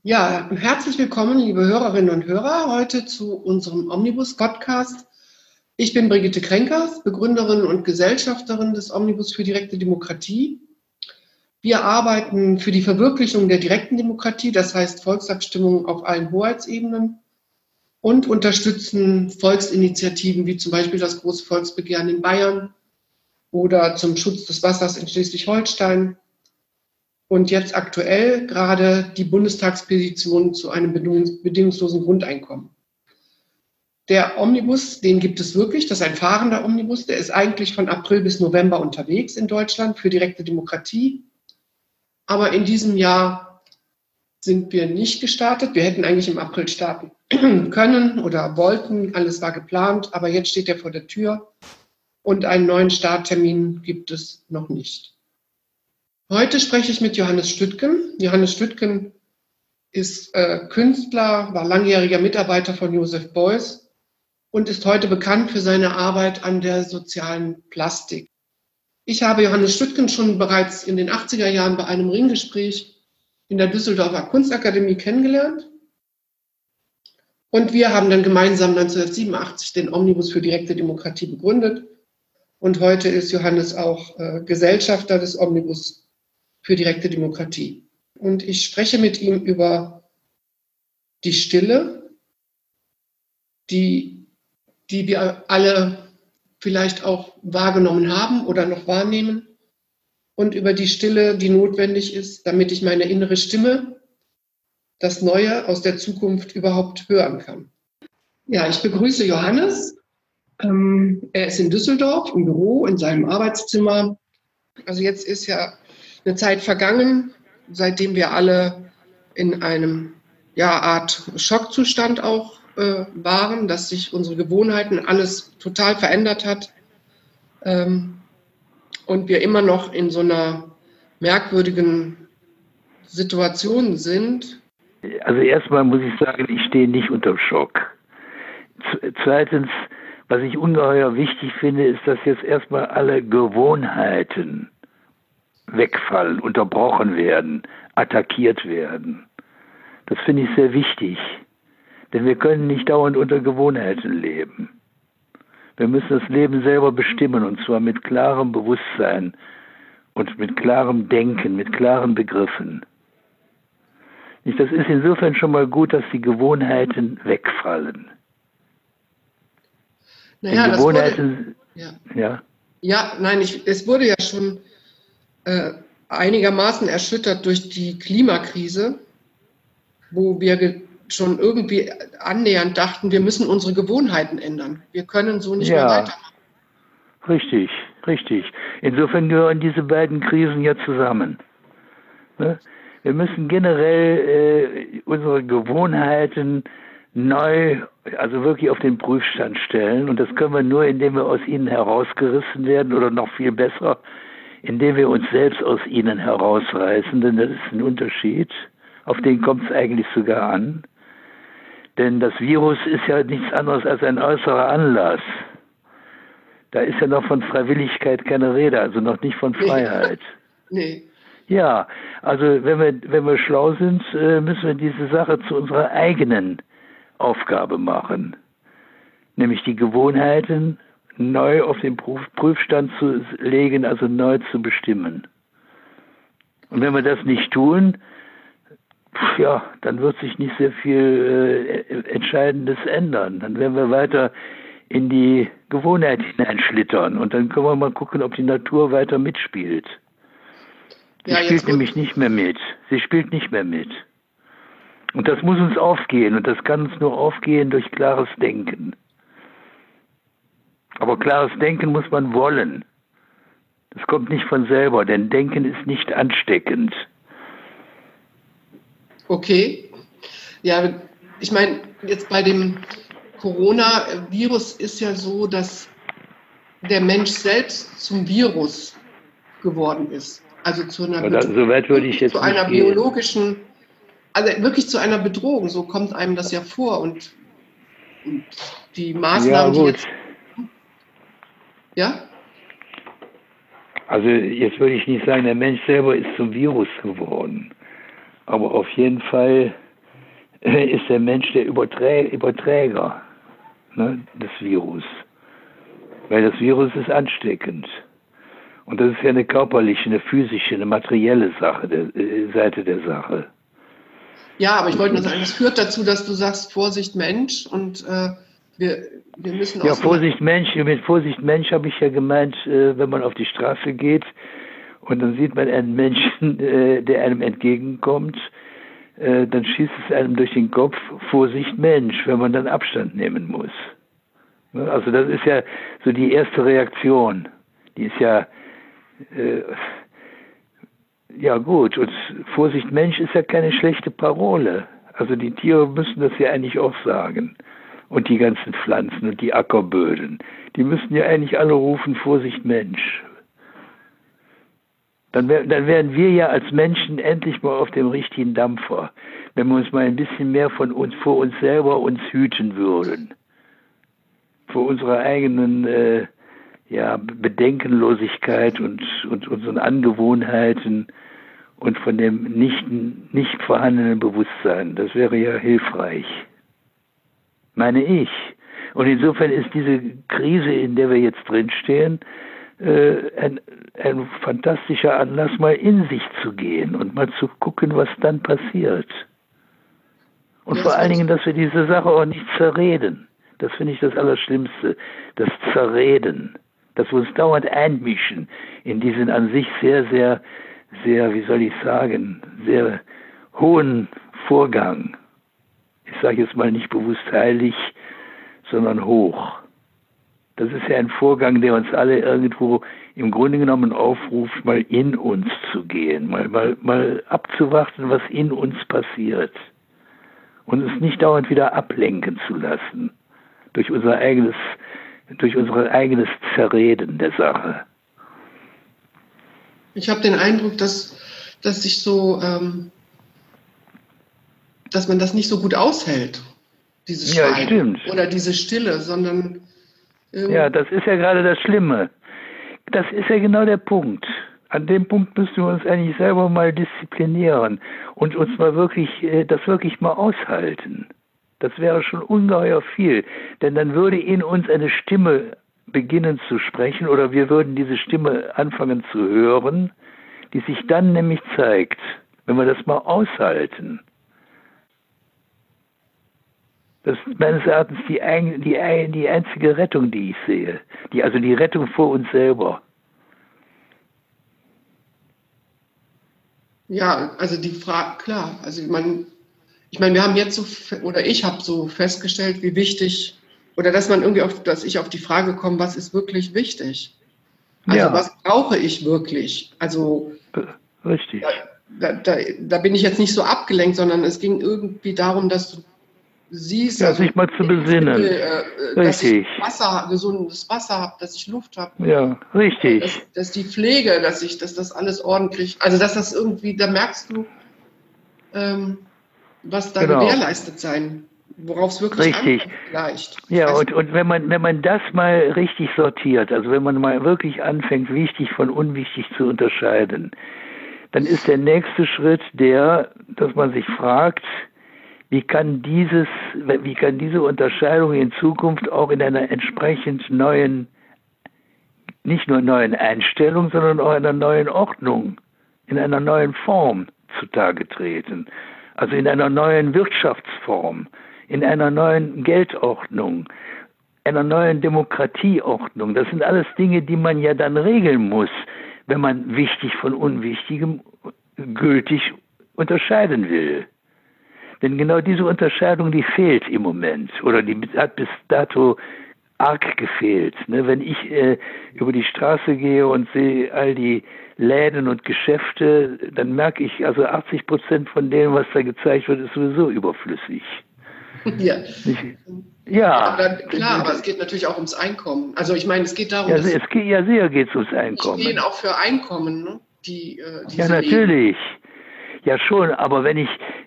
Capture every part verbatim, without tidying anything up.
Ja, herzlich willkommen, liebe Hörerinnen und Hörer, heute zu unserem Omnibus-Podcast. Ich bin Brigitte Krenkers, Begründerin und Gesellschafterin des Omnibus für direkte Demokratie. Wir arbeiten für die Verwirklichung der direkten Demokratie, das heißt Volksabstimmungen auf allen Hoheitsebenen, und unterstützen Volksinitiativen wie zum Beispiel das Große Volksbegehren in Bayern oder zum Schutz des Wassers in Schleswig-Holstein. Und jetzt aktuell gerade die Bundestagspetition zu einem bedingungslosen Grundeinkommen. Der Omnibus, den gibt es wirklich, das ist ein fahrender Omnibus, der ist eigentlich von April bis November unterwegs in Deutschland für direkte Demokratie. Aber in diesem Jahr sind wir nicht gestartet. Wir hätten eigentlich im April starten können oder wollten, alles war geplant, aber jetzt steht er vor der Tür und einen neuen Starttermin gibt es noch nicht. Heute spreche ich mit Johannes Stüttgen. Johannes Stüttgen ist äh, Künstler, war langjähriger Mitarbeiter von Joseph Beuys und ist heute bekannt für seine Arbeit an der sozialen Plastik. Ich habe Johannes Stüttgen schon bereits in den achtziger Jahren bei einem Ringgespräch in der Düsseldorfer Kunstakademie kennengelernt. Und wir haben dann gemeinsam neunzehnhundertsiebenundachtzig den Omnibus für direkte Demokratie begründet. Und heute ist Johannes auch äh, Gesellschafter des Omnibus für direkte Demokratie. Und ich spreche mit ihm über die Stille, die, die wir alle vielleicht auch wahrgenommen haben oder noch wahrnehmen, und über die Stille, die notwendig ist, damit ich meine innere Stimme, das Neue aus der Zukunft, überhaupt hören kann. Ja, ich begrüße Johannes. Ähm, er ist in Düsseldorf im Büro, in seinem Arbeitszimmer. Also jetzt ist ja eine Zeit vergangen, seitdem wir alle in einem ja, Art Schockzustand auch äh, waren, dass sich unsere Gewohnheiten, alles total verändert hat ähm, und wir immer noch in so einer merkwürdigen Situation sind. Also erstmal muss ich sagen, ich stehe nicht unter Schock. Zweitens, was ich ungeheuer wichtig finde, ist, dass jetzt erstmal alle Gewohnheiten wegfallen, unterbrochen werden, attackiert werden. Das finde ich sehr wichtig, denn wir können nicht dauernd unter Gewohnheiten leben. Wir müssen das Leben selber bestimmen, und zwar mit klarem Bewusstsein und mit klarem Denken, mit klaren Begriffen. Das ist insofern schon mal gut, dass die Gewohnheiten wegfallen. Naja, die Gewohnheiten, das wurde, ja. ja. Ja, nein, ich, es wurde ja schon äh, einigermaßen erschüttert durch die Klimakrise, wo wir schon irgendwie annähernd dachten, wir müssen unsere Gewohnheiten ändern. Wir können so nicht ja, mehr weitermachen. Richtig, richtig. Insofern gehören diese beiden Krisen ja zusammen. Ne? Wir müssen generell äh, unsere Gewohnheiten neu, also wirklich auf den Prüfstand stellen. Und das können wir nur, indem wir aus ihnen herausgerissen werden, oder noch viel besser, indem wir uns selbst aus ihnen herausreißen. Denn das ist ein Unterschied. Auf den kommt es eigentlich sogar an. Denn das Virus ist ja nichts anderes als ein äußerer Anlass. Da ist ja noch von Freiwilligkeit keine Rede, also noch nicht von Freiheit. Nee. Ja, also wenn wir, wenn wir schlau sind, müssen wir diese Sache zu unserer eigenen Aufgabe machen. Nämlich die Gewohnheiten neu auf den Prüfstand zu legen, also neu zu bestimmen. Und wenn wir das nicht tun, ja, dann wird sich nicht sehr viel äh, Entscheidendes ändern. Dann werden wir weiter in die Gewohnheit hineinschlittern und dann können wir mal gucken, ob die Natur weiter mitspielt. Sie Ja, spielt nämlich nicht mehr mit. Sie spielt nicht mehr mit. Und das muss uns aufgehen, und das kann uns nur aufgehen durch klares Denken. Aber klares Denken muss man wollen. Das kommt nicht von selber, denn Denken ist nicht ansteckend. Okay. Ja, ich meine, jetzt bei dem Coronavirus ist ja so, dass der Mensch selbst zum Virus geworden ist. Also zu einer, Oder, so weit würde ich jetzt zu einer nicht gehen. biologischen, also wirklich zu einer Bedrohung, so kommt einem das ja vor. Und, und die Maßnahmen, ja, gut. die jetzt... Ja? Also jetzt würde ich nicht sagen, der Mensch selber ist zum Virus geworden. Aber auf jeden Fall ist der Mensch der Überträ Überträger, ne, des Virus. Weil das Virus ist ansteckend. Und das ist ja eine körperliche, eine physische, eine materielle Sache, der, äh, Seite der Sache. Ja, aber ich wollte nur sagen, das führt dazu, dass du sagst, Vorsicht Mensch, und äh, wir, wir müssen... Ja, Vorsicht Mensch, mit Vorsicht Mensch habe ich ja gemeint, äh, wenn man auf die Straße geht und dann sieht man einen Menschen, äh, der einem entgegenkommt, äh, dann schießt es einem durch den Kopf, Vorsicht Mensch, wenn man dann Abstand nehmen muss. Also das ist ja so die erste Reaktion. Die ist ja, äh, ja gut, und Vorsicht Mensch ist ja keine schlechte Parole. Also die Tiere müssen das ja eigentlich auch sagen. Und die ganzen Pflanzen und die Ackerböden. Die müssen ja eigentlich alle rufen, Vorsicht Mensch. Dann, wär, dann wären wir ja als Menschen endlich mal auf dem richtigen Dampfer, wenn wir uns mal ein bisschen mehr von uns, vor uns selber uns hüten würden. Vor unserer eigenen äh, ja, Bedenkenlosigkeit und, und unseren Angewohnheiten und von dem nicht, nicht vorhandenen Bewusstsein. Das wäre ja hilfreich, meine ich. Und insofern ist diese Krise, in der wir jetzt drinstehen, äh, ein, ein fantastischer Anlass, mal in sich zu gehen und mal zu gucken, was dann passiert. Und ja, vor allen Dingen, dass wir diese Sache auch nicht zerreden. Das finde ich das Allerschlimmste, das Zerreden, dass wir uns dauernd einmischen in diesen an sich sehr, sehr, sehr, wie soll ich sagen, sehr hohen Vorgang. Ich sage jetzt mal nicht bewusst heilig, sondern hoch. Das ist ja ein Vorgang, der uns alle irgendwo im Grunde genommen aufruft, mal in uns zu gehen, mal, mal, mal abzuwarten, was in uns passiert und es nicht dauernd wieder ablenken zu lassen. Durch unser eigenes, durch unser eigenes Zerreden der Sache. Ich habe den Eindruck, dass, dass sich so, ähm, dass man das nicht so gut aushält, dieses Ja, Schweigen stimmt. oder diese Stille, sondern ähm, ja, das ist ja gerade das Schlimme. Das ist ja genau der Punkt. An dem Punkt müssen wir uns eigentlich selber mal disziplinieren und uns mal wirklich, das wirklich mal aushalten. Das wäre schon ungeheuer viel, denn dann würde in uns eine Stimme beginnen zu sprechen oder wir würden diese Stimme anfangen zu hören, die sich dann nämlich zeigt, wenn wir das mal aushalten. Das ist meines Erachtens die, die, die einzige Rettung, die ich sehe, die, also die Rettung vor uns selber. Ja, also die Frage, klar, also man... Ich meine, wir haben jetzt so, oder ich habe so festgestellt, wie wichtig, oder dass man irgendwie auf, dass ich auf die Frage komme, was ist wirklich wichtig? Also ja. Was brauche ich wirklich? Also richtig. Da, da, da bin ich jetzt nicht so abgelenkt, sondern es ging irgendwie darum, dass du siehst, ja, also, sich mal zu besinnen. Äh, dass ich Wasser, gesundes Wasser habe, dass ich Luft habe. Ja, richtig. Dass, dass die Pflege, dass ich, dass das alles ordentlich, also dass das irgendwie, da merkst du, ähm, was da genau. gewährleistet sein, worauf es wirklich richtig. ankommt vielleicht. Ja, also, und, und wenn man wenn man das mal richtig sortiert, also wenn man mal wirklich anfängt, wichtig von unwichtig zu unterscheiden, dann ist der nächste Schritt der, dass man sich fragt, wie kann dieses, wie kann diese Unterscheidung in Zukunft auch in einer entsprechend neuen, nicht nur neuen Einstellung, sondern auch in einer neuen Ordnung, in einer neuen Form zutage treten. Also in einer neuen Wirtschaftsform, in einer neuen Geldordnung, einer neuen Demokratieordnung. Das sind alles Dinge, die man ja dann regeln muss, wenn man wichtig von unwichtigem gültig unterscheiden will. Denn genau diese Unterscheidung, die fehlt im Moment oder die hat bis dato arg gefehlt. Ne? Wenn ich äh, über die Straße gehe und sehe all die Läden und Geschäfte, dann merke ich, also achtzig Prozent von dem, was da gezeigt wird, ist sowieso überflüssig. Ja, ich, ja. Aber klar, aber es geht natürlich auch ums Einkommen. Also ich meine, es geht darum, ja, dass es geht, ja, sehr geht es ums Einkommen. Die stehen auch für Einkommen, ne? Die, äh, ja, natürlich. Leben. Ja, schon, aber wenn ich,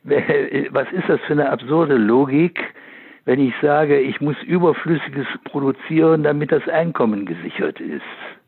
was ist das für eine absurde Logik, wenn ich sage, ich muss Überflüssiges produzieren, damit das Einkommen gesichert ist?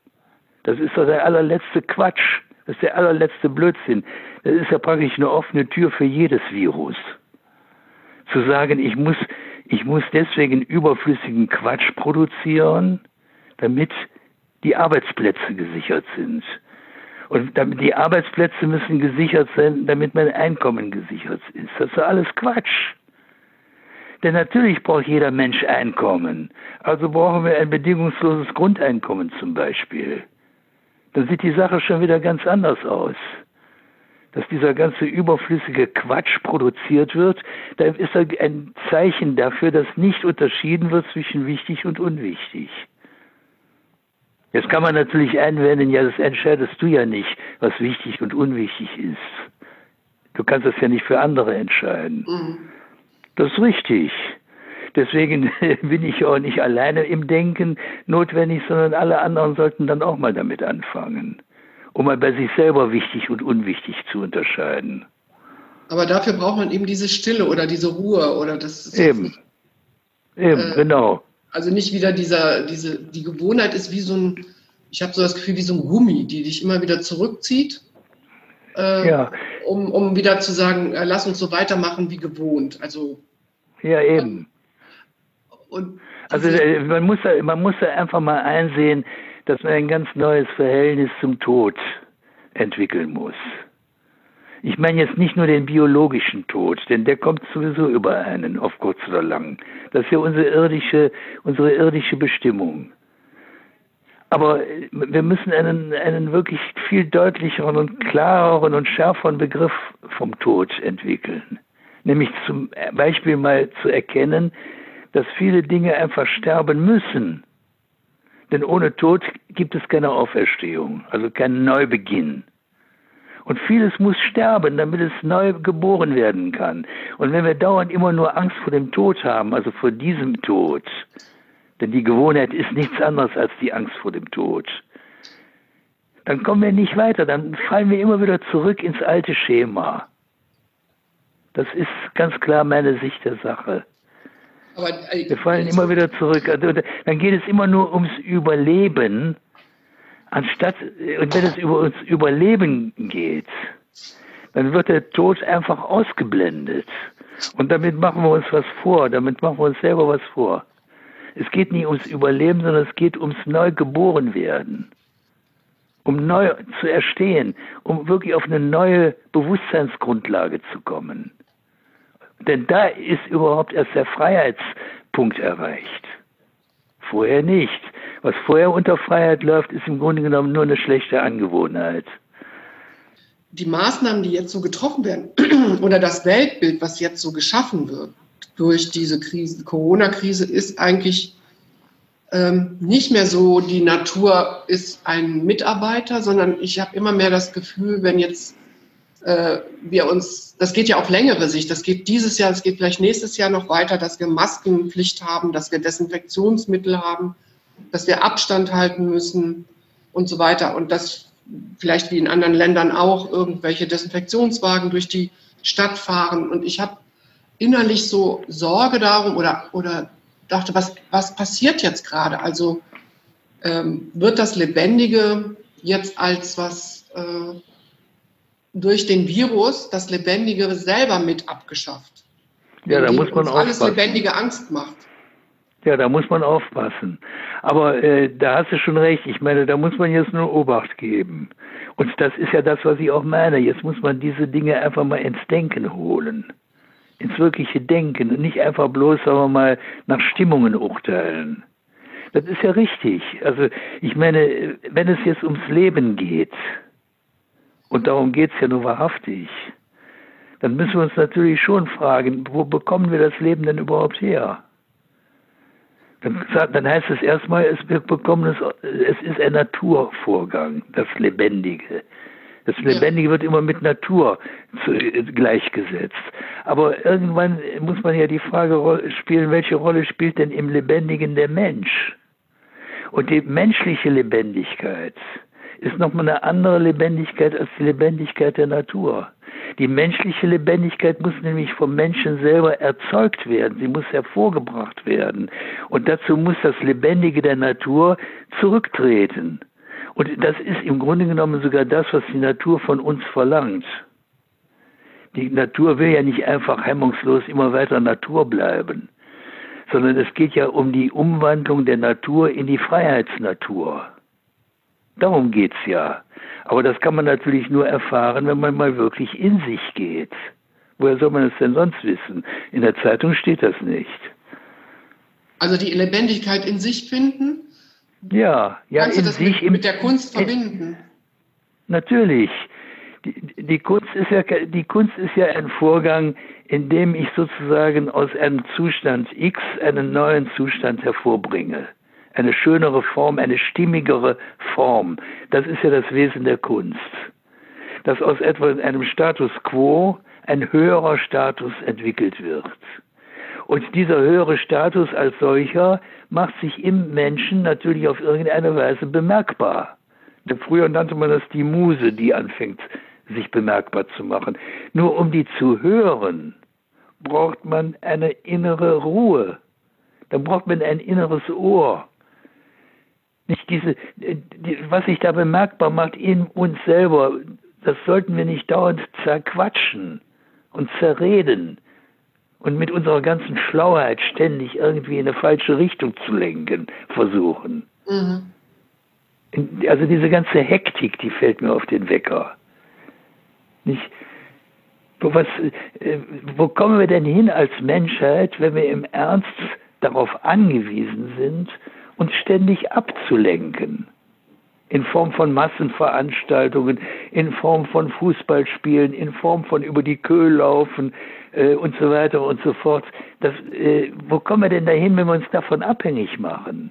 Das ist doch der allerletzte Quatsch. Das ist der allerletzte Blödsinn. Das ist ja praktisch eine offene Tür für jedes Virus. Zu sagen, ich muss, ich muss deswegen überflüssigen Quatsch produzieren, damit die Arbeitsplätze gesichert sind. Und damit die Arbeitsplätze müssen gesichert sein, damit mein Einkommen gesichert ist. Das ist alles Quatsch. Denn natürlich braucht jeder Mensch Einkommen. Also brauchen wir ein bedingungsloses Grundeinkommen zum Beispiel. Dann sieht die Sache schon wieder ganz anders aus. Dass dieser ganze überflüssige Quatsch produziert wird, da ist ein Zeichen dafür, dass nicht unterschieden wird zwischen wichtig und unwichtig. Jetzt kann man natürlich einwenden, ja, das entscheidest du ja nicht, was wichtig und unwichtig ist. Du kannst das ja nicht für andere entscheiden. Mhm. Das ist richtig. Deswegen bin ich auch nicht alleine im Denken notwendig, sondern alle anderen sollten dann auch mal damit anfangen, um mal bei sich selber wichtig und unwichtig zu unterscheiden. Aber dafür braucht man eben diese Stille oder diese Ruhe oder das. Eben, nicht, eben, äh, genau. Also nicht wieder dieser, diese, die Gewohnheit ist wie so ein, ich habe so das Gefühl, wie so ein Gummi, die dich immer wieder zurückzieht, äh, ja. um, um wieder zu sagen, äh, lass uns so weitermachen wie gewohnt. Also ja, eben. Und also man muss, da, man muss da einfach mal einsehen, dass man ein ganz neues Verhältnis zum Tod entwickeln muss. Ich meine jetzt nicht nur den biologischen Tod, denn der kommt sowieso über einen, auf kurz oder lang. Das ist ja unsere irdische, unsere irdische Bestimmung. Aber wir müssen einen, einen wirklich viel deutlicheren und klareren und schärferen Begriff vom Tod entwickeln. Nämlich zum Beispiel mal zu erkennen, dass viele Dinge einfach sterben müssen. Denn ohne Tod gibt es keine Auferstehung, also keinen Neubeginn. Und vieles muss sterben, damit es neu geboren werden kann. Und wenn wir dauernd immer nur Angst vor dem Tod haben, also vor diesem Tod, denn die Gewohnheit ist nichts anderes als die Angst vor dem Tod, dann kommen wir nicht weiter, dann fallen wir immer wieder zurück ins alte Schema. Das ist ganz klar meine Sicht der Sache. Aber, äh, wir fallen immer wieder zurück. Dann geht es immer nur ums Überleben, anstatt, und wenn es über uns Überleben geht, dann wird der Tod einfach ausgeblendet. Und damit machen wir uns was vor, damit machen wir uns selber was vor. Es geht nicht ums Überleben, sondern es geht ums Neugeborenwerden. Um neu zu erstehen, um wirklich auf eine neue Bewusstseinsgrundlage zu kommen. Denn da ist überhaupt erst der Freiheitspunkt erreicht. Vorher nicht. Was vorher unter Freiheit läuft, ist im Grunde genommen nur eine schlechte Angewohnheit. Die Maßnahmen, die jetzt so getroffen werden, oder das Weltbild, was jetzt so geschaffen wird durch diese Krise, Corona-Krise, ist eigentlich ähm, nicht mehr so, die Natur ist ein Mitarbeiter, sondern ich habe immer mehr das Gefühl, wenn jetzt äh, wir uns, das geht ja auf längere Sicht, das geht dieses Jahr, das geht vielleicht nächstes Jahr noch weiter, dass wir Maskenpflicht haben, dass wir Desinfektionsmittel haben, dass wir Abstand halten müssen und so weiter. Und dass vielleicht wie in anderen Ländern auch irgendwelche Desinfektionswagen durch die Stadt fahren. Und ich habe innerlich so Sorge darum oder, oder dachte, was, was passiert jetzt gerade? Also ähm, wird das Lebendige jetzt als was äh, durch den Virus, das Lebendige selber mit abgeschafft? Ja, da muss man alles Lebendige Angst macht. Ja, da muss man aufpassen. Aber äh, da hast du schon recht. Ich meine, da muss man jetzt nur Obacht geben. Und das ist ja das, was ich auch meine. Jetzt muss man diese Dinge einfach mal ins Denken holen. Ins wirkliche Denken und nicht einfach bloß, sagen wir mal, nach Stimmungen urteilen. Das ist ja richtig. Also ich meine, wenn es jetzt ums Leben geht, und darum geht es ja nur wahrhaftig, dann müssen wir uns natürlich schon fragen, wo bekommen wir das Leben denn überhaupt her? Dann, dann heißt es erstmal, es, wir bekommen es, es ist ein Naturvorgang, das Lebendige. Das Lebendige wird immer mit Natur zu, gleichgesetzt. Aber irgendwann muss man ja die Frage spielen, welche Rolle spielt denn im Lebendigen der Mensch? Und die menschliche Lebendigkeit ist nochmal eine andere Lebendigkeit als die Lebendigkeit der Natur. Die menschliche Lebendigkeit muss nämlich vom Menschen selber erzeugt werden. Sie muss hervorgebracht werden. Und dazu muss das Lebendige der Natur zurücktreten. Und das ist im Grunde genommen sogar das, was die Natur von uns verlangt. Die Natur will ja nicht einfach hemmungslos immer weiter Natur bleiben, sondern es geht ja um die Umwandlung der Natur in die Freiheitsnatur. Darum geht's ja. Aber das kann man natürlich nur erfahren, wenn man mal wirklich in sich geht. Woher soll man es denn sonst wissen? In der Zeitung steht das nicht. Also die Lebendigkeit in sich finden? Ja, ja, Kannst in du das sich mit, im, mit der Kunst in, verbinden? Natürlich. Die, die, Kunst ist ja, die Kunst ist ja ein Vorgang, in dem ich sozusagen aus einem Zustand X einen neuen Zustand hervorbringe. Eine schönere Form, eine stimmigere Form. Das ist ja das Wesen der Kunst. Dass aus etwa einem Status quo ein höherer Status entwickelt wird. Und dieser höhere Status als solcher macht sich im Menschen natürlich auf irgendeine Weise bemerkbar. Früher nannte man das die Muse, die anfängt, sich bemerkbar zu machen. Nur um die zu hören, braucht man eine innere Ruhe. Da braucht man ein inneres Ohr. Nicht diese, die, was sich da bemerkbar macht in uns selber, das sollten wir nicht dauernd zerquatschen und zerreden und mit unserer ganzen Schlauheit ständig irgendwie in eine falsche Richtung zu lenken versuchen. Mhm. Also diese ganze Hektik, die fällt mir auf den Wecker. Nicht? Wo, was, äh, wo kommen wir denn hin als Menschheit, wenn wir im Ernst darauf angewiesen sind, uns ständig abzulenken? In Form von Massenveranstaltungen, in Form von Fußballspielen, in Form von über die Köhl laufen äh, und so weiter und so fort. Das, äh, wo kommen wir denn dahin, wenn wir uns davon abhängig machen?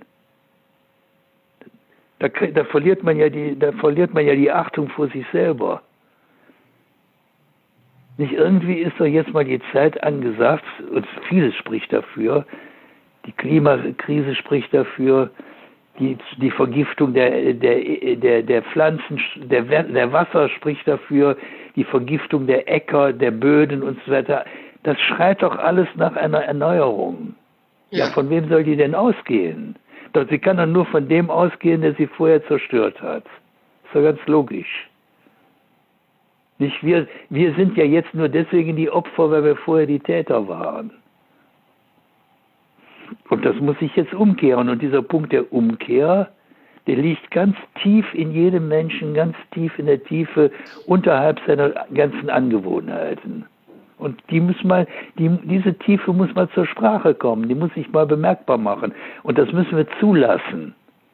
Da, da, verliert man ja die, da verliert man ja die Achtung vor sich selber. Nicht irgendwie ist doch jetzt mal die Zeit angesagt, und vieles spricht dafür, die Klimakrise spricht dafür, die, die Vergiftung der, der, der, der Pflanzen, der, der Wasser spricht dafür, die Vergiftung der Äcker, der Böden und so weiter. Das schreit doch alles nach einer Erneuerung. Ja, ja, von wem soll die denn ausgehen? Doch sie kann dann nur von dem ausgehen, der sie vorher zerstört hat. Ist doch ganz logisch. Nicht wir, wir sind ja jetzt nur deswegen die Opfer, weil wir vorher die Täter waren. Und das muss sich jetzt umkehren. Und dieser Punkt der Umkehr, der liegt ganz tief in jedem Menschen, ganz tief in der Tiefe, unterhalb seiner ganzen Angewohnheiten. Und die muss mal, die, diese Tiefe muss mal zur Sprache kommen, die muss sich mal bemerkbar machen. Und das müssen wir zulassen.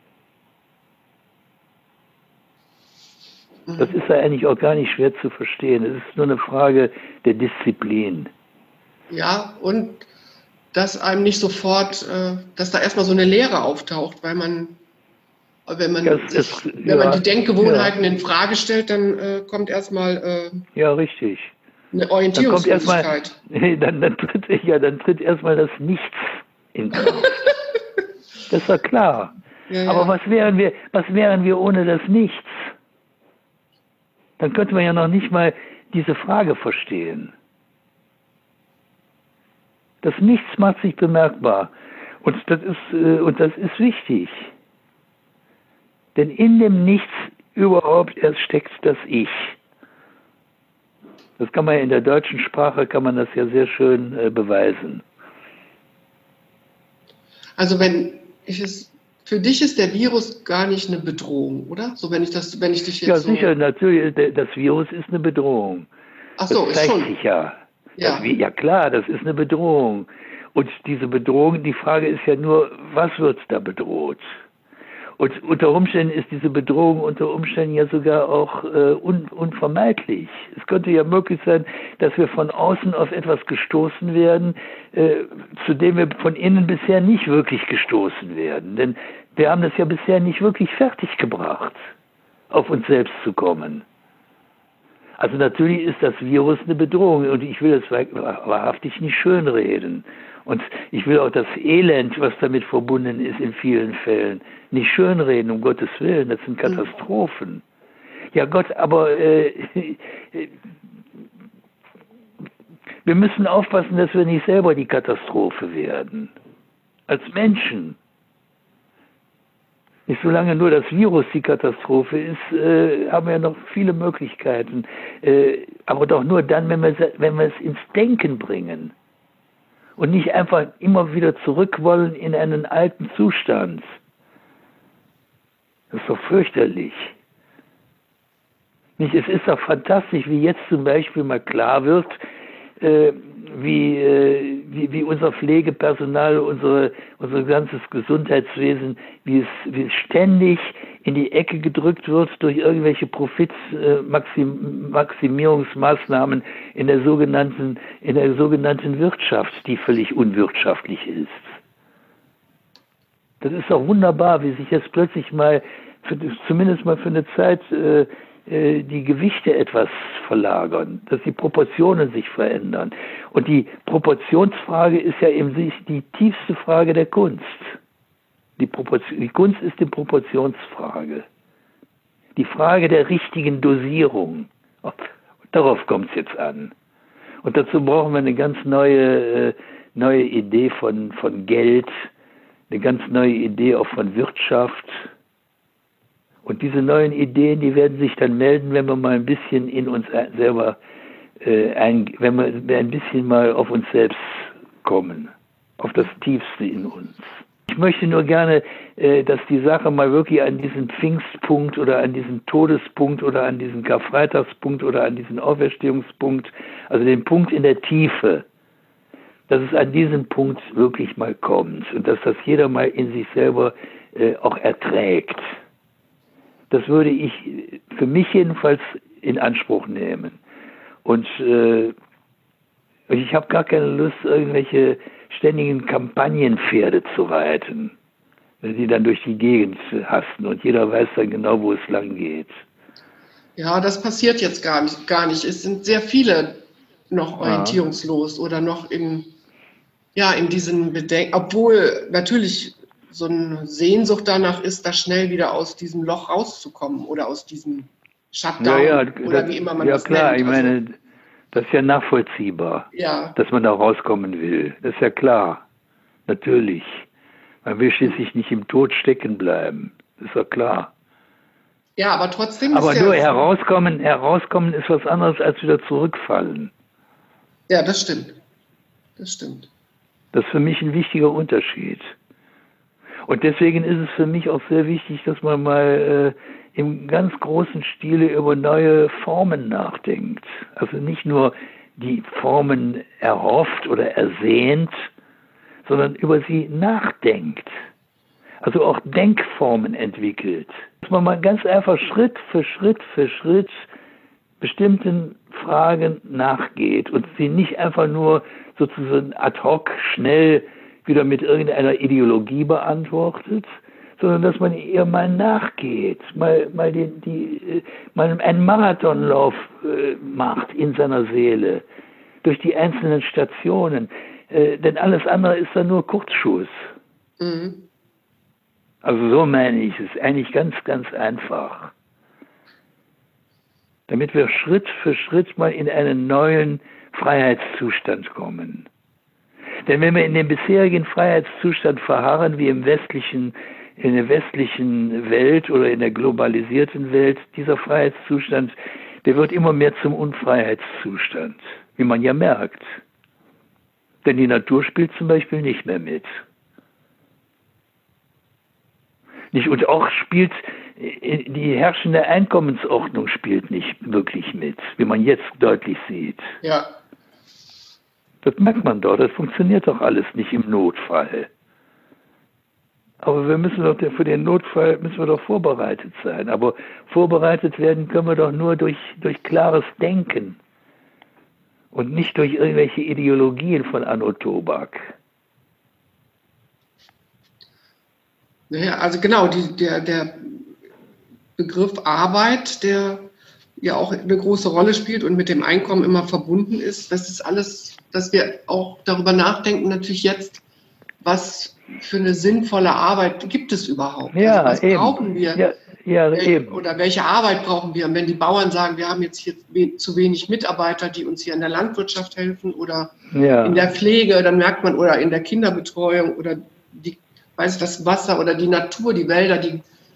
Das ist ja eigentlich auch gar nicht schwer zu verstehen. Es ist nur eine Frage der Disziplin. Ja, und dass einem nicht sofort, äh, dass da erstmal so eine Leere auftaucht, weil man, wenn man, das, sich, das, wenn ja, man die Denkgewohnheiten ja. in Frage stellt, dann äh, kommt erstmal äh, ja, richtig. eine Orientierungslosigkeit. Dann, erst mal, dann, dann, tritt, ja, dann tritt erstmal das Nichts in Kraft. Das ist doch klar. Ja, ja. Aber was wären wir, was wären wir ohne das Nichts? Dann könnte man ja noch nicht mal diese Frage verstehen. Das Nichts macht sich bemerkbar. Und das ist, und das ist wichtig. Denn in dem Nichts überhaupt erst steckt das Ich. Das kann man ja in der deutschen Sprache, kann man das ja sehr schön äh, beweisen. Also wenn ich es, für dich ist der Virus gar nicht eine Bedrohung, oder? So wenn ich das, wenn ich dich jetzt Ja, so sicher, natürlich, das Virus ist eine Bedrohung. Ach so, das ist zeigt schon. sich ja. Ja. Das, ja klar, das ist eine Bedrohung. Und diese Bedrohung, die Frage ist ja nur, was wird da bedroht? Und unter Umständen ist diese Bedrohung unter Umständen ja sogar auch äh, un, unvermeidlich. Es könnte ja möglich sein, dass wir von außen auf etwas gestoßen werden, äh, zu dem wir von innen bisher nicht wirklich gestoßen werden. Denn wir haben das ja bisher nicht wirklich fertiggebracht, auf uns selbst zu kommen. Also natürlich ist das Virus eine Bedrohung und ich will das wahrhaftig nicht schönreden. Und ich will auch das Elend, was damit verbunden ist in vielen Fällen, nicht schönreden, um Gottes Willen. Das sind Katastrophen. Ja Gott, aber äh, wir müssen aufpassen, dass wir nicht selber die Katastrophe werden. Als Menschen. Nicht solange nur das Virus die Katastrophe ist, äh, haben wir noch viele Möglichkeiten. Äh, aber doch nur dann, wenn wir, wenn wir es ins Denken bringen. Und nicht einfach immer wieder zurück wollen in einen alten Zustand. Das ist doch fürchterlich. Nicht? Es ist doch fantastisch, wie jetzt zum Beispiel mal klar wird, äh, wie, äh, wie, wie unser Pflegepersonal, unsere, unser ganzes Gesundheitswesen, wie es, wie es ständig in die Ecke gedrückt wird durch irgendwelche Profitmaximierungsmaßnahmen äh, in der sogenannten, in der sogenannten Wirtschaft, die völlig unwirtschaftlich ist. Das ist doch wunderbar, wie sich jetzt plötzlich mal, für, zumindest mal für eine Zeit, äh, die Gewichte etwas verlagern, dass die Proportionen sich verändern. Und die Proportionsfrage ist ja eben die tiefste Frage der Kunst. Die, Proportion, die Kunst ist die Proportionsfrage. Die Frage der richtigen Dosierung. Darauf kommt es jetzt an. Und dazu brauchen wir eine ganz neue, neue Idee von, von Geld, eine ganz neue Idee auch von Wirtschaft. Und diese neuen Ideen, die werden sich dann melden, wenn wir mal ein bisschen in uns selber, äh, ein, wenn wir ein bisschen mal auf uns selbst kommen, auf das Tiefste in uns. Ich möchte nur gerne, äh, dass die Sache mal wirklich an diesen Pfingstpunkt oder an diesen Todespunkt oder an diesen Karfreitagspunkt oder an diesen Auferstehungspunkt, also den Punkt in der Tiefe, dass es an diesen Punkt wirklich mal kommt und dass das jeder mal in sich selber äh, auch erträgt. Das würde ich für mich jedenfalls in Anspruch nehmen. Und äh, ich habe gar keine Lust, irgendwelche ständigen Kampagnenpferde zu reiten, die dann durch die Gegend hasten und jeder weiß dann genau, wo es lang geht. Ja, das passiert jetzt gar nicht. Gar nicht. Es sind sehr viele noch orientierungslos ja. oder noch in, ja, in diesen Bedenken, obwohl natürlich so eine Sehnsucht danach ist, da schnell wieder aus diesem Loch rauszukommen oder aus diesem Shutdown ja, ja, oder das, wie immer man ja, das klar, nennt. Ich also, meine, das ist ja nachvollziehbar, ja. dass man da rauskommen will. Das ist ja klar, natürlich. Man will schließlich nicht im Tod stecken bleiben, das ist ja klar. Ja, aber trotzdem aber ist nur ja herauskommen, herauskommen ist was anderes als wieder zurückfallen. Ja, das stimmt. Das stimmt. Das ist für mich ein wichtiger Unterschied. Und deswegen ist es für mich auch sehr wichtig, dass man mal äh, im ganz großen Stile über neue Formen nachdenkt. Also nicht nur die Formen erhofft oder ersehnt, sondern über sie nachdenkt. Also auch Denkformen entwickelt. Dass man mal ganz einfach Schritt für Schritt für Schritt bestimmten Fragen nachgeht und sie nicht einfach nur sozusagen ad hoc schnell wieder mit irgendeiner Ideologie beantwortet, sondern dass man ihr mal nachgeht, mal, mal, die, die, mal einen Marathonlauf äh, macht in seiner Seele, durch die einzelnen Stationen. Äh, denn alles andere ist dann nur Kurzschuss. Mhm. Also so meine ich es, eigentlich ganz, ganz einfach. Damit wir Schritt für Schritt mal in einen neuen Freiheitszustand kommen. Denn wenn wir in dem bisherigen Freiheitszustand verharren, wie im westlichen, in der westlichen Welt oder in der globalisierten Welt, dieser Freiheitszustand, der wird immer mehr zum Unfreiheitszustand, wie man ja merkt. Denn die Natur spielt zum Beispiel nicht mehr mit. Nicht, und auch spielt die herrschende Einkommensordnung spielt nicht wirklich mit, wie man jetzt deutlich sieht. Ja. Das merkt man doch, das funktioniert doch alles nicht im Notfall. Aber wir müssen doch für den Notfall müssen wir doch vorbereitet sein. Aber vorbereitet werden können wir doch nur durch, durch klares Denken und nicht durch irgendwelche Ideologien von Anno Tobak. Naja, also genau, die, der, der Begriff Arbeit, der ja auch eine große Rolle spielt und mit dem Einkommen immer verbunden ist, das ist alles, dass wir auch darüber nachdenken, natürlich jetzt, was für eine sinnvolle Arbeit gibt es überhaupt? Ja, also was eben. brauchen wir? Ja, ja, Wel- eben. Oder welche Arbeit brauchen wir? Und wenn die Bauern sagen, wir haben jetzt hier we- zu wenig Mitarbeiter, die uns hier in der Landwirtschaft helfen oder Ja. in der Pflege, dann merkt man, oder in der Kinderbetreuung oder die, weiß ich, das Wasser oder die Natur, die Wälder, die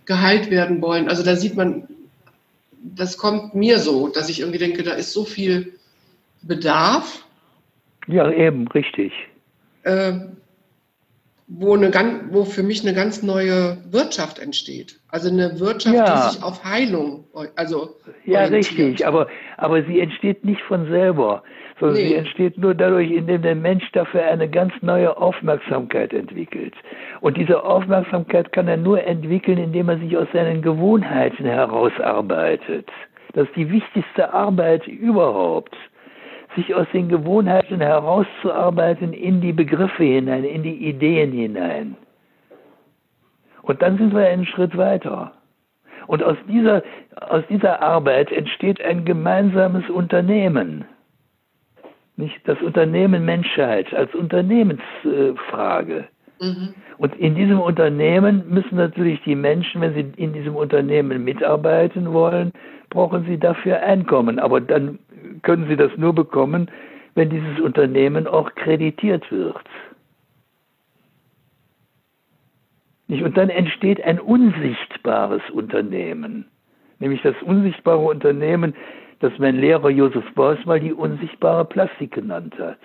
geheilt werden wollen. Also da sieht man, das kommt mir so, dass ich irgendwie denke, da ist so viel Bedarf. Ja, eben, richtig. Äh, wo, eine, wo für mich eine ganz neue Wirtschaft entsteht. Also eine Wirtschaft, ja. die sich auf Heilung also ja, orientiert. richtig, aber, aber sie entsteht nicht von selber, sondern nee. sie entsteht nur dadurch, indem der Mensch dafür eine ganz neue Aufmerksamkeit entwickelt. Und diese Aufmerksamkeit kann er nur entwickeln, indem er sich aus seinen Gewohnheiten herausarbeitet. Das ist die wichtigste Arbeit überhaupt. Sich aus den Gewohnheiten herauszuarbeiten in die Begriffe hinein, in die Ideen hinein. Und dann sind wir einen Schritt weiter. Und aus dieser, aus dieser Arbeit entsteht ein gemeinsames Unternehmen. Nicht das Unternehmen Menschheit als Unternehmensfrage. Mhm. Und in diesem Unternehmen müssen natürlich die Menschen, wenn sie in diesem Unternehmen mitarbeiten wollen, brauchen sie dafür Einkommen. Aber dann können sie das nur bekommen, wenn dieses Unternehmen auch kreditiert wird. Und dann entsteht ein unsichtbares Unternehmen. Nämlich das unsichtbare Unternehmen, das mein Lehrer Josef Beuys mal die unsichtbare Plastik genannt hat.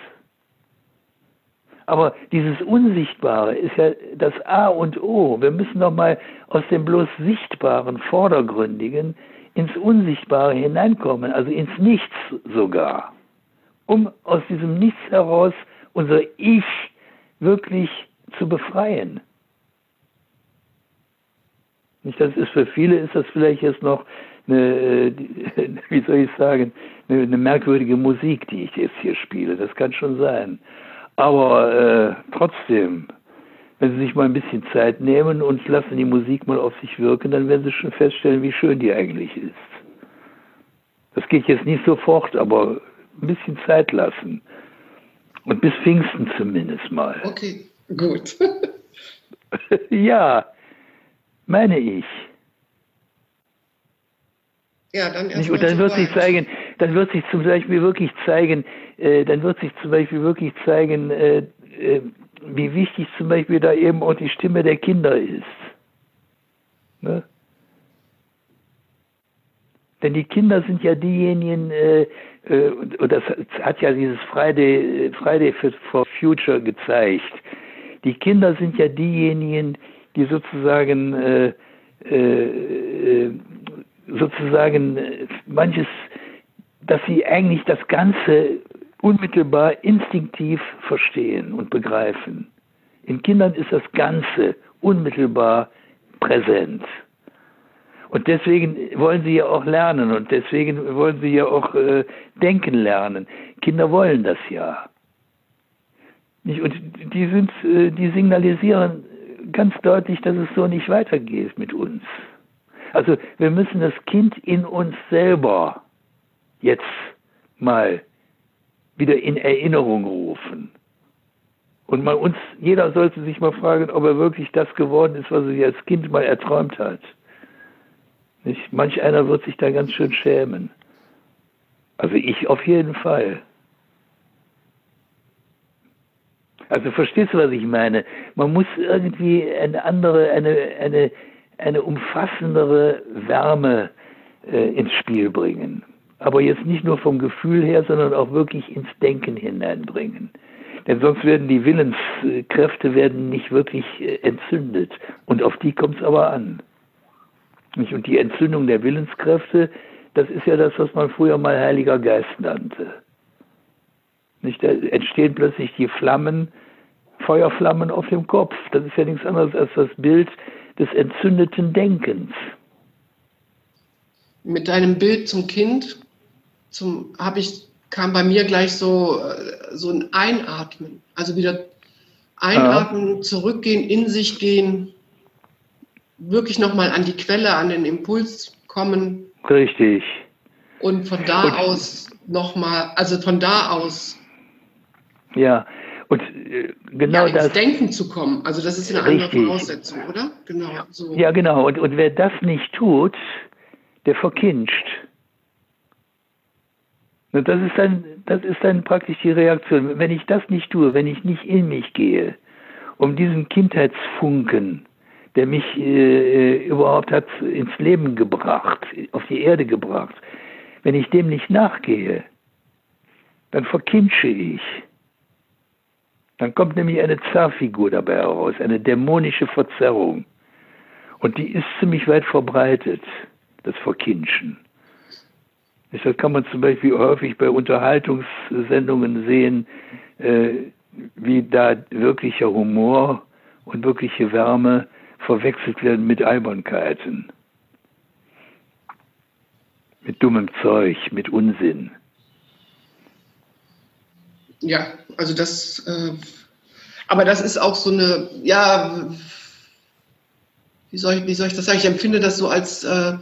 Aber dieses Unsichtbare ist ja das A und O. Wir müssen doch mal aus dem bloß Sichtbaren, Vordergründigen ins Unsichtbare hineinkommen, also ins Nichts sogar, um aus diesem Nichts heraus unser Ich wirklich zu befreien. Nicht, das ist für viele ist das vielleicht jetzt noch eine, wie soll ich sagen, eine, eine merkwürdige Musik, die ich jetzt hier spiele. Das kann schon sein. Aber äh, trotzdem, wenn Sie sich mal ein bisschen Zeit nehmen und lassen die Musik mal auf sich wirken, dann werden Sie schon feststellen, wie schön die eigentlich ist. Das geht jetzt nicht sofort, aber ein bisschen Zeit lassen. Und bis Pfingsten zumindest mal. Okay, gut. Ja, meine ich. Ja, dann erst Und dann wird sich zeigen, dann wird sich zum Beispiel wirklich zeigen, äh, dann wird sich zum Beispiel wirklich zeigen, äh, äh, wie wichtig zum Beispiel da eben auch die Stimme der Kinder ist. Ne? Denn die Kinder sind ja diejenigen, äh, äh, und das hat ja dieses Friday, Friday for Future gezeigt, die Kinder sind ja diejenigen, die sozusagen äh, äh, sozusagen manches, dass sie eigentlich das Ganze unmittelbar instinktiv verstehen und begreifen. In Kindern ist das Ganze unmittelbar präsent. Und deswegen wollen sie ja auch lernen und deswegen wollen sie ja auch äh, denken lernen. Kinder wollen das ja. Nicht? Und die, sind, äh, die signalisieren ganz deutlich, dass es so nicht weitergeht mit uns. Also wir müssen das Kind in uns selber jetzt mal wieder in Erinnerung rufen. Und mal uns, jeder sollte sich mal fragen, ob er wirklich das geworden ist, was er sich als Kind mal erträumt hat. Nicht? Manch einer wird sich da ganz schön schämen. Also ich auf jeden Fall. Also verstehst du, was ich meine? Man muss irgendwie eine andere, eine, eine, eine umfassendere Wärme äh, ins Spiel bringen. Aber jetzt nicht nur vom Gefühl her, sondern auch wirklich ins Denken hineinbringen. Denn sonst werden die Willenskräfte werden nicht wirklich äh, entzündet. Und auf die kommt es aber an. Nicht? Und die Entzündung der Willenskräfte, das ist ja das, was man früher mal Heiliger Geist nannte. Nicht? Da entstehen plötzlich die Flammen, Feuerflammen auf dem Kopf. Das ist ja nichts anderes als das Bild des entzündeten Denkens. Mit deinem Bild zum Kind zum, hab ich, kam bei mir gleich so, so ein Einatmen. Also wieder einatmen, ja. Zurückgehen, in sich gehen, wirklich nochmal an die Quelle, an den Impuls kommen. Richtig. Und von da und, aus nochmal, also von da aus. Ja, und äh, genau ja, ins das. Denken zu kommen. Also das ist eine richtig. andere Voraussetzung, oder? Genau. So. Ja, genau. Und, und wer das nicht tut, der verkinscht. Und das ist dann, das ist dann praktisch die Reaktion. Wenn ich das nicht tue, wenn ich nicht in mich gehe, um diesen Kindheitsfunken, der mich äh, überhaupt hat ins Leben gebracht, auf die Erde gebracht, wenn ich dem nicht nachgehe, dann verkinsche ich. Dann kommt nämlich eine Zerrfigur dabei heraus, eine dämonische Verzerrung. Und die ist ziemlich weit verbreitet, das Verkinschen. Das kann man zum Beispiel häufig bei Unterhaltungssendungen sehen, äh, wie da wirklicher Humor und wirkliche Wärme verwechselt werden mit Albernkeiten. Mit dummem Zeug, mit Unsinn. Ja, also das, äh, aber das ist auch so eine, ja, wie soll ich, wie soll ich das sagen? Ich empfinde das so als, äh,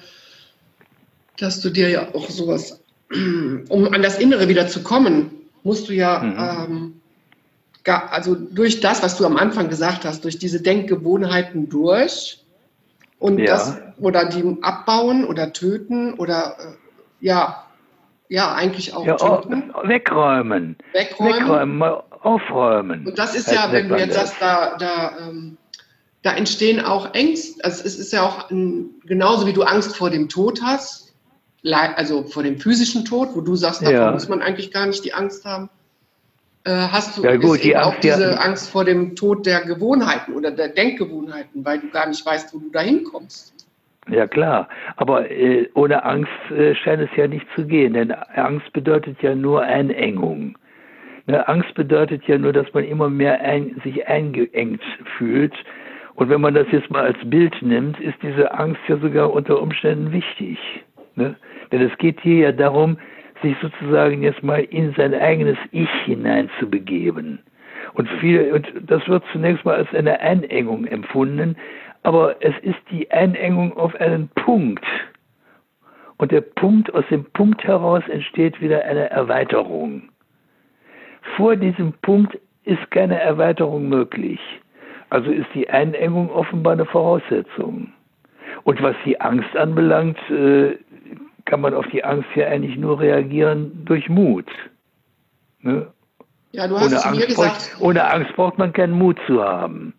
dass du dir ja auch sowas, um an das Innere wieder zu kommen, musst du ja, mhm. ähm, gar, also durch das, was du am Anfang gesagt hast, durch diese Denkgewohnheiten durch und ja. das, oder die abbauen oder töten oder, äh, ja, ja, eigentlich auch ja, töten. Wegräumen. Wegräumen. Wegräumen, aufräumen. Und das ist ja, wenn du jetzt sagst, da, da, ähm, da entstehen auch Ängste. Also es ist ja auch ein, genauso wie du Angst vor dem Tod hast, also vor dem physischen Tod, wo du sagst, davor ja. muss man eigentlich gar nicht die Angst haben, äh, hast du ja, gut, ist die eben Angst, auch diese ja. Angst vor dem Tod der Gewohnheiten oder der Denkgewohnheiten, weil du gar nicht weißt, wo du da hinkommst. Ja klar, aber äh, ohne Angst äh, scheint es ja nicht zu gehen, denn Angst bedeutet ja nur Einengung. Ne? Angst bedeutet ja nur, dass man immer mehr ein, sich eingeengt fühlt. Und wenn man das jetzt mal als Bild nimmt, ist diese Angst ja sogar unter Umständen wichtig. Ne? Denn es geht hier ja darum, sich sozusagen jetzt mal in sein eigenes Ich hineinzubegeben. Und, viel, und das wird zunächst mal als eine Einengung empfunden, aber es ist die Einengung auf einen Punkt. Und der Punkt, aus dem Punkt heraus entsteht wieder eine Erweiterung. Vor diesem Punkt ist keine Erweiterung möglich. Also ist die Einengung offenbar eine Voraussetzung. Und was die Angst anbelangt, kann man auf die Angst ja eigentlich nur reagieren durch Mut. Ne? Ja, du hast ohne, zu Angst mir gesagt, braucht, ohne Angst braucht man keinen Mut zu haben.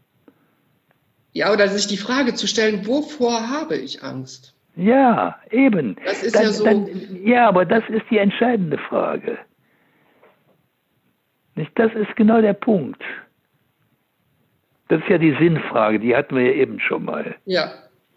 Ja, oder sich die Frage zu stellen, wovor habe ich Angst? Ja, eben. Das ist dann, ja so. Dann, ja, aber das ist die entscheidende Frage. Nicht? Das ist genau der Punkt. Das ist ja die Sinnfrage, die hatten wir ja eben schon mal. Ja.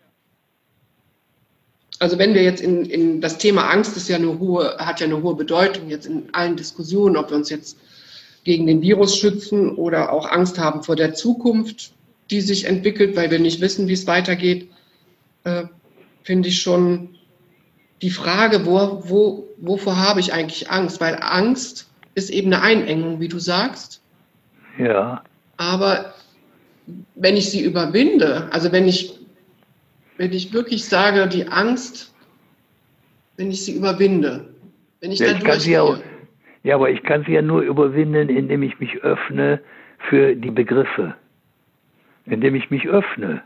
Also wenn wir jetzt in, in das Thema Angst ist ja eine hohe, hat ja eine hohe Bedeutung jetzt in allen Diskussionen, ob wir uns jetzt gegen den Virus schützen oder auch Angst haben vor der Zukunft, die sich entwickelt, weil wir nicht wissen, wie es weitergeht, äh, finde ich schon die Frage, wo, wo, wovor habe ich eigentlich Angst? Weil Angst ist eben eine Einengung, wie du sagst. Ja. Aber wenn ich sie überwinde, also wenn ich, wenn ich wirklich sage, die Angst, wenn ich sie überwinde, wenn ich ja, da ich kann sie ja, ja, aber ich kann sie ja nur überwinden, indem ich mich öffne für die Begriffe. Indem ich mich öffne.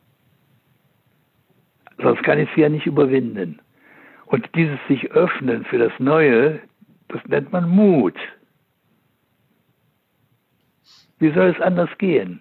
Sonst kann ich sie ja nicht überwinden. Und dieses sich öffnen für das Neue, das nennt man Mut. Wie soll es anders gehen?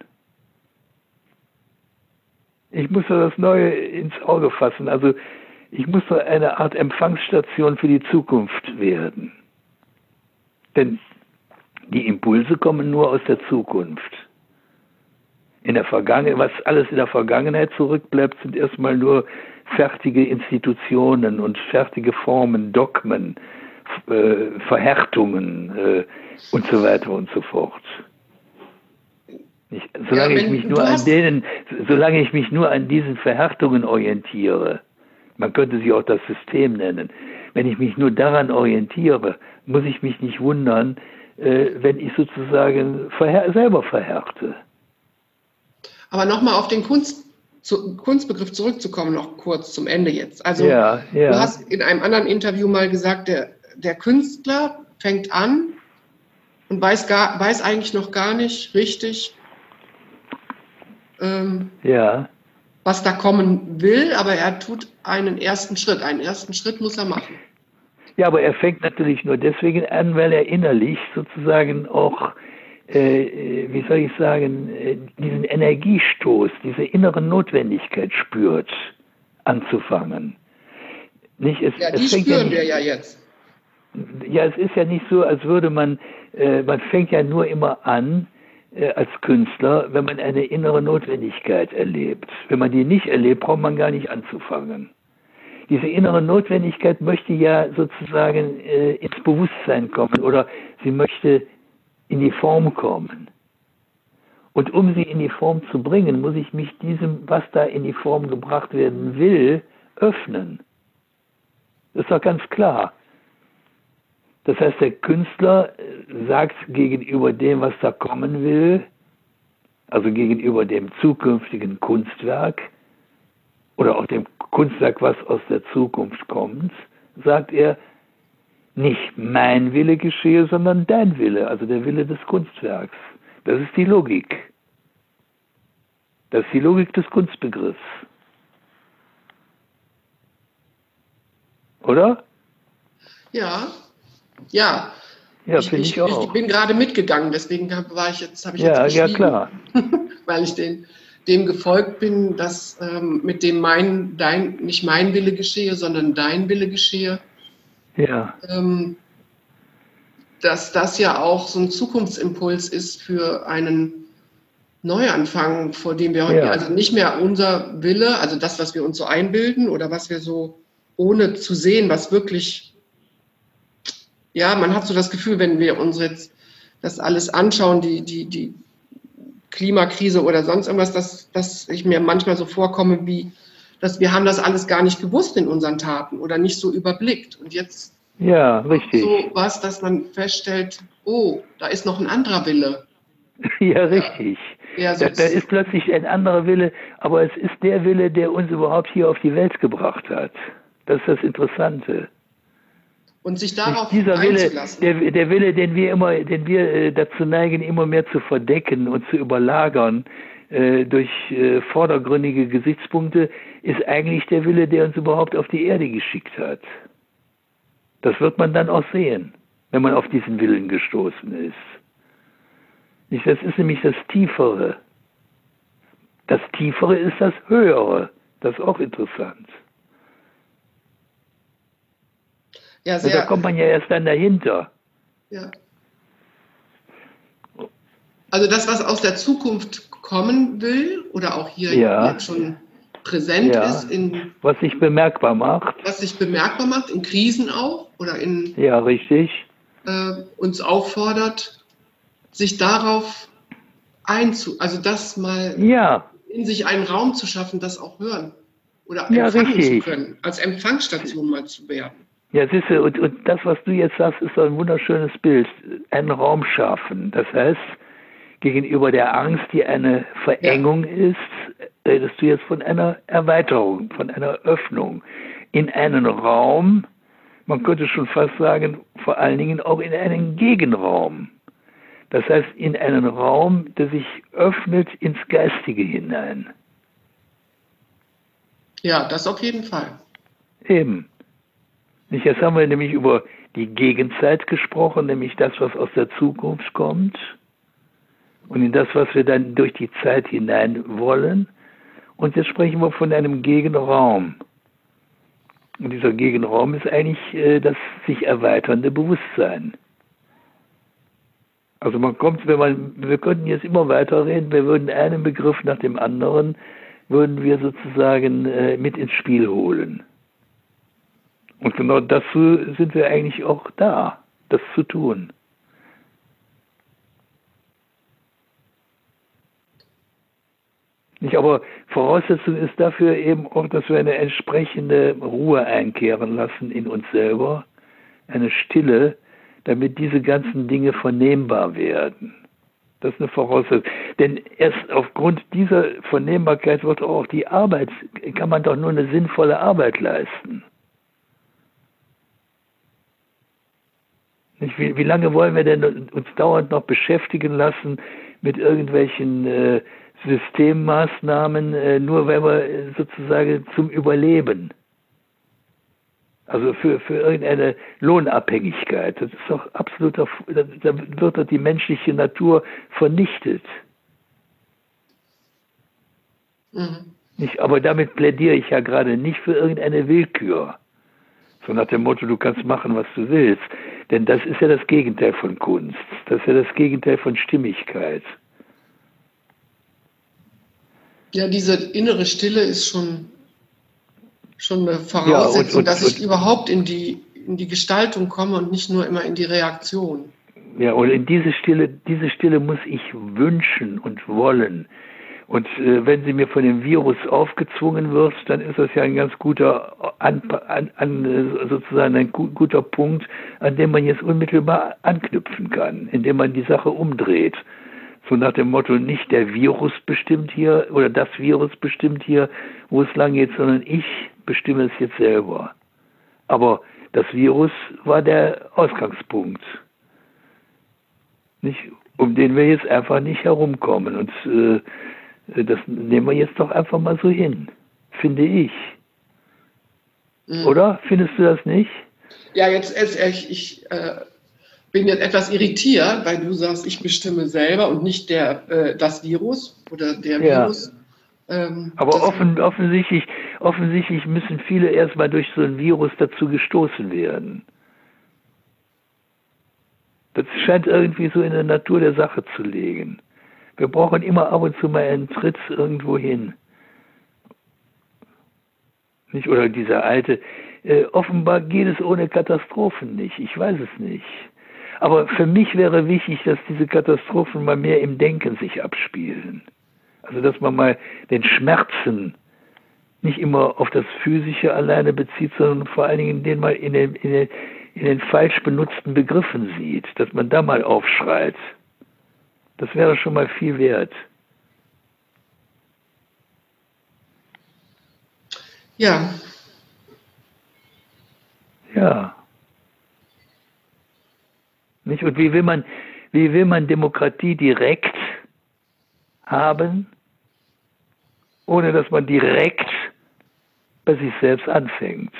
Ich muss doch das Neue ins Auge fassen. Also ich muss doch eine Art Empfangsstation für die Zukunft werden. Denn die Impulse kommen nur aus der Zukunft. In der Vergangenheit, was alles in der Vergangenheit zurückbleibt, sind erstmal nur fertige Institutionen und fertige Formen, Dogmen, äh, Verhärtungen äh, und so weiter und so fort. Ich, solange, ja, ich mich nur an denen, solange ich mich nur an diesen Verhärtungen orientiere, man könnte sie auch das System nennen, wenn ich mich nur daran orientiere, muss ich mich nicht wundern, äh, wenn ich sozusagen verhär- selber verhärte. Aber nochmal auf den Kunst, zu, Kunstbegriff zurückzukommen, noch kurz zum Ende jetzt. Also ja, ja. Du hast in einem anderen Interview mal gesagt, der, der Künstler fängt an und weiß, gar, weiß eigentlich noch gar nicht richtig, ähm, ja. was da kommen will, aber er tut einen ersten Schritt. Einen ersten Schritt muss er machen. Ja, aber er fängt natürlich nur deswegen an, weil er innerlich sozusagen auch äh, wie soll ich sagen, äh, diesen Energiestoß, diese innere Notwendigkeit spürt, anzufangen. Nicht, es, Ja, die es fängt spüren ja nicht, wir ja jetzt. Ja, es ist ja nicht so, als würde man, äh, man fängt ja nur immer an äh, als Künstler, wenn man eine innere Notwendigkeit erlebt. Wenn man die nicht erlebt, braucht man gar nicht anzufangen. Diese innere Notwendigkeit möchte ja sozusagen äh, ins Bewusstsein kommen oder sie möchte in die Form kommen. Und um sie in die Form zu bringen, muss ich mich diesem, was da in die Form gebracht werden will, öffnen. Das ist doch ganz klar. Das heißt, der Künstler sagt gegenüber dem, was da kommen will, also gegenüber dem zukünftigen Kunstwerk oder auch dem Kunstwerk, was aus der Zukunft kommt, sagt er, nicht mein Wille geschehe, sondern dein Wille, also der Wille des Kunstwerks. Das ist die Logik. Das ist die Logik des Kunstbegriffs. Oder? Ja, ja. Ja, Ich, finde ich, ich auch. ich bin gerade mitgegangen, deswegen hab, war ich jetzt, habe ich Ja, jetzt ja, geschwiegen, klar. weil ich den, dem gefolgt bin, dass ähm, mit dem mein, dein, nicht mein Wille geschehe, sondern dein Wille geschehe, Ja, ähm, dass das ja auch so ein Zukunftsimpuls ist für einen Neuanfang, vor dem wir heute, Ja. also nicht mehr unser Wille, also das, was wir uns so einbilden oder was wir so, ohne zu sehen, was wirklich, ja, man hat so das Gefühl, wenn wir uns jetzt das alles anschauen, die, die, die Klimakrise oder sonst irgendwas, dass, dass ich mir manchmal so vorkomme, wie, dass wir haben das alles gar nicht gewusst in unseren Taten oder nicht so überblickt. Und jetzt ja, richtig. so was, dass man feststellt, oh, da ist noch ein anderer Wille. Ja, richtig. Ja, so da, da ist plötzlich ein anderer Wille, aber es ist der Wille, der uns überhaupt hier auf die Welt gebracht hat. Das ist das Interessante. Und sich darauf dieser Wille, einzulassen. der, der Wille, den wir immer, den wir äh, dazu neigen, immer mehr zu verdecken und zu überlagern äh, durch äh, vordergründige Gesichtspunkte, ist eigentlich der Wille, der uns überhaupt auf die Erde geschickt hat. Das wird man dann auch sehen, wenn man auf diesen Willen gestoßen ist. Nicht, das ist nämlich das Tiefere. Das Tiefere ist das Höhere. Das ist auch interessant. Ja, sehr, da kommt man ja erst dann dahinter. Ja. Also das, was aus der Zukunft kommen will oder auch hier ja. jetzt schon präsent ja. ist, in, was sich bemerkbar macht. Was sich bemerkbar macht, in Krisen auch oder in ja, richtig. Äh, uns auffordert, sich darauf einzu, also das mal ja. in sich einen Raum zu schaffen, das auch hören oder ja, empfangen richtig. zu können, als Empfangsstation mal zu werden. Ja, siehst du, und, und das, was du jetzt sagst, ist doch ein wunderschönes Bild. Einen Raum schaffen. Das heißt, gegenüber der Angst, die eine Verengung ja. ist, redest du jetzt von einer Erweiterung, von einer Öffnung in einen Raum, man könnte schon fast sagen, vor allen Dingen auch in einen Gegenraum. Das heißt, in einen Raum, der sich öffnet ins Geistige hinein. Ja, das auf jeden Fall. Eben. Nicht, jetzt haben wir nämlich über die Gegenzeit gesprochen, nämlich das, was aus der Zukunft kommt und in das, was wir dann durch die Zeit hinein wollen. Und jetzt sprechen wir von einem Gegenraum. Und dieser Gegenraum ist eigentlich äh, das sich erweiternde Bewusstsein. Also man kommt, wenn man, wir könnten jetzt immer weiterreden, wir würden einen Begriff nach dem anderen, würden wir sozusagen äh, mit ins Spiel holen. Und genau dazu sind wir eigentlich auch da, das zu tun. Nicht, aber Voraussetzung ist dafür eben auch, dass wir eine entsprechende Ruhe einkehren lassen in uns selber, eine Stille, damit diese ganzen Dinge vernehmbar werden. Das ist eine Voraussetzung. Denn erst aufgrund dieser Vernehmbarkeit wird auch die Arbeit, kann man doch nur eine sinnvolle Arbeit leisten. Nicht, wie, wie lange wollen wir denn uns dauernd noch beschäftigen lassen mit irgendwelchen äh, Systemmaßnahmen, äh, nur wenn wir sozusagen zum Überleben. Also für, für irgendeine Lohnabhängigkeit. Das ist doch absoluter, da, da wird doch die menschliche Natur vernichtet. Mhm. Nicht, aber damit plädiere ich ja gerade nicht für irgendeine Willkür. So nach dem Motto, du kannst machen, was du willst. Denn das ist ja das Gegenteil von Kunst. Das ist ja das Gegenteil von Stimmigkeit. Ja, diese innere Stille ist schon, schon eine Voraussetzung, ja, und, und, dass ich und, überhaupt in die, in die Gestaltung komme und nicht nur immer in die Reaktion. Ja, und in diese Stille, diese Stille muss ich wünschen und wollen. Und äh, wenn sie mir von dem Virus aufgezwungen wird, dann ist das ja ein ganz guter, an, an, an, sozusagen ein gu guter Punkt, an dem man jetzt unmittelbar anknüpfen kann, indem man die Sache umdreht. So nach dem Motto, nicht der Virus bestimmt hier oder das Virus bestimmt hier, wo es lang geht, sondern ich bestimme es jetzt selber. Aber das Virus war der Ausgangspunkt, nicht, um den wir jetzt einfach nicht herumkommen. Und äh, das nehmen wir jetzt doch einfach mal so hin, finde ich. Mhm. Oder? Findest du das nicht? Ja, jetzt, jetzt ich, ich äh, bin jetzt etwas irritiert, weil du sagst, ich bestimme selber und nicht der, äh, das Virus oder der ja. Virus. Ähm, Aber offen, offensichtlich, offensichtlich müssen viele erstmal durch so ein Virus dazu gestoßen werden. Das scheint irgendwie so in der Natur der Sache zu liegen. Wir brauchen immer ab und zu mal einen Tritt irgendwo hin. Nicht? Oder dieser alte, äh, offenbar geht es ohne Katastrophen nicht. Ich weiß es nicht. Aber für mich wäre wichtig, dass diese Katastrophen mal mehr im Denken sich abspielen. Also dass man mal den Schmerzen nicht immer auf das Physische alleine bezieht, sondern vor allen Dingen den mal in den, in den, in den falsch benutzten Begriffen sieht. Dass man da mal aufschreit. Das wäre schon mal viel wert. Ja. Ja. Nicht? Und wie will man, wie will man Demokratie direkt haben, ohne dass man direkt bei sich selbst anfängt?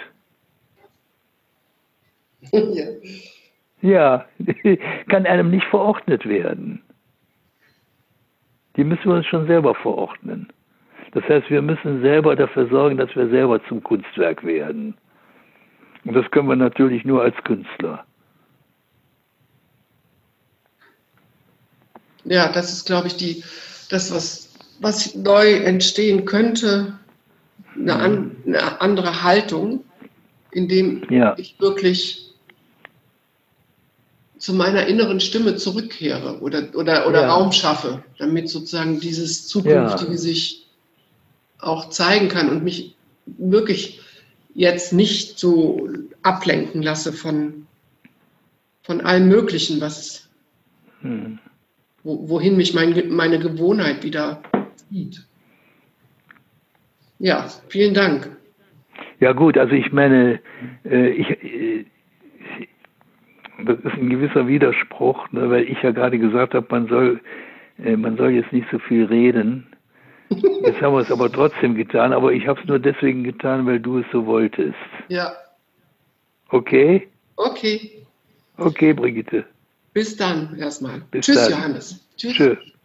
Ja. Ja, kann einem nicht verordnet werden. Die müssen wir uns schon selber verordnen. Das heißt, wir müssen selber dafür sorgen, dass wir selber zum Kunstwerk werden. Und das können wir natürlich nur als Künstler. Ja, das ist, glaube ich, die, das, was, was neu entstehen könnte, eine, an, eine andere Haltung, indem ja. ich wirklich zu meiner inneren Stimme zurückkehre oder, oder, oder ja. Raum schaffe, damit sozusagen dieses Zukünftige ja. sich auch zeigen kann und mich wirklich jetzt nicht so ablenken lasse von, von allem Möglichen, was, hm. wo, wohin mich mein, meine Gewohnheit wieder zieht. Ja, vielen Dank. Ja gut, also ich meine, äh, ich, äh, das ist ein gewisser Widerspruch, ne, weil ich ja gerade gesagt habe, man soll, äh, man soll jetzt nicht so viel reden. Jetzt haben wir es aber trotzdem getan, aber ich habe es nur deswegen getan, weil du es so wolltest. Ja. Okay? Okay. Okay, Brigitte. Bis dann erstmal. Bis Tschüss, dann. Johannes. Tschüss. Tschüss.